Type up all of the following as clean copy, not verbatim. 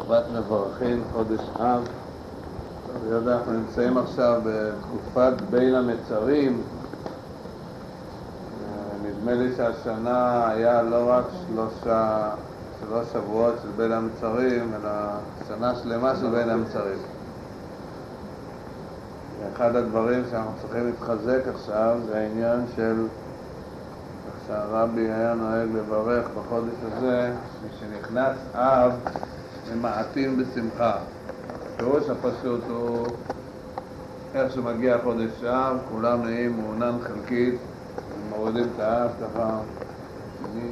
שבת מברכים, חודש אב. אנחנו נמצאים עכשיו בתקופת בין המצרים. נדמה לי שהשנה היה לא רק שלוש שבועות של בין המצרים, אלא שנה שלמה של בין המצרים. אחד הדברים שאנחנו צריכים להתחזק עכשיו זה העניין של איך שהרבי היה נוהג לברך בחודש הזה, כשנכנס אב ממעטים בשמחה. הפירוש הפשוט הוא איך שמגיע חודש אב, כולם נהיים מעונן חלקית, מורידים את האף ככה שני.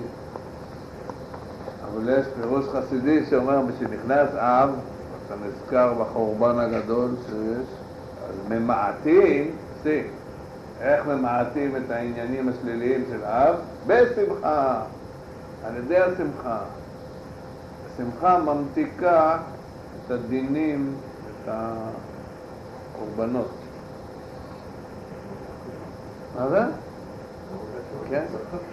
אבל יש פירוש חסידי שאומר כשנכנס אב, אתה נזכר בחורבן הגדול שיש, אז ממעטים, איך ממעטים את העניינים השליליים של אב? בשמחה, על ידי השמחה. השמחה ממתיקה את הדינים, את הקורבנות. מה זה? כן?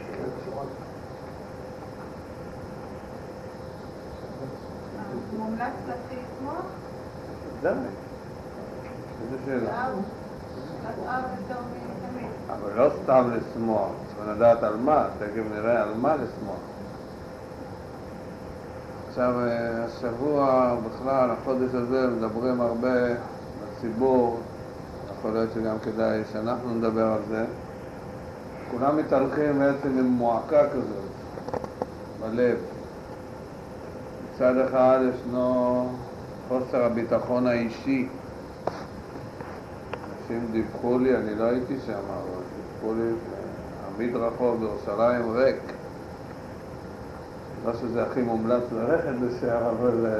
מומלץ להתחיל לשמוח? די. איזה שאלה? אב יותר מתמיד. אבל לא סתם לשמוח, צריך לדעת על מה, תכף נראה על מה לשמוח. עכשיו, השבוע בכלל, החודש הזה, מדברים הרבה בציבור, יכול להיות שגם כדאי שאנחנו נדבר על זה. כולם מתהלכים בעצם עם מועקה כזאת, בלב. מצד אחד ישנו חוסר הביטחון האישי. אנשים דיווחו לי, אני לא הייתי שם, אבל דיווחו לי שהמדרחוב בירושלים ריק. לא שזה הכי מומלץ ללכת לשם, אבל